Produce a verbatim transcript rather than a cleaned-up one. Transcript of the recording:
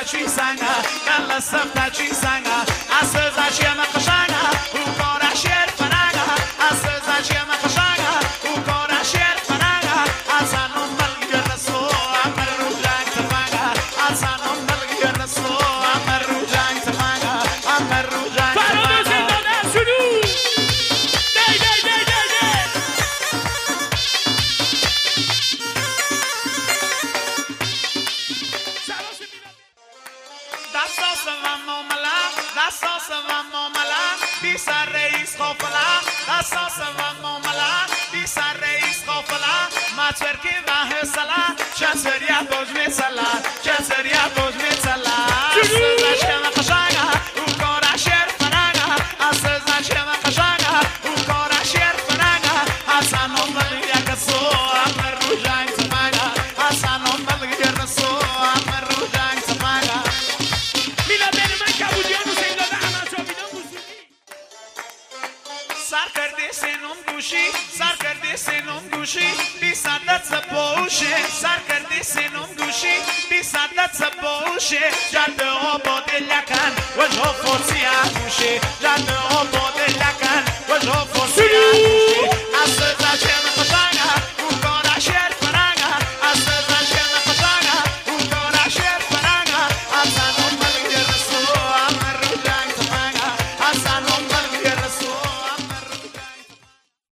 تاچی سنگا گل سب تاچی سنگا از زاچی ما قشنگا او کارا شیر فنگا از زاچی ما قشنگا او کارا شیر فنگا از آنم بلگی رسو امر رو جنگ تفنگا از آنم بلگی رسو امر رو جنگ تفنگا امر رو جنگ فراموش دادن شروع دی دی دی دی دی دستاس و ماملا دستاس و ماملا بی سر رئیس قافلا دستاس و ماملا بی سر رئیس قافلا ماتور کی واه سلا چسریا بوج می سلا چسریا بوج می سلا سزاش کم قشنگا او کارا شیر فنگا سزاش کم قشنگا او کارا شیر فنگا حسنم بلگی کسو امر رو جنگ تفنگا حسنم بلگی رسو امر رو جنگ تفنگا سر کرده سینم گوشی سر کرده سینم گوشی بی صدت سبوشه سر کرده سینم گوشی بی صدت سبوشه جد آباد لکن وجه فرسی گوشه جد آباد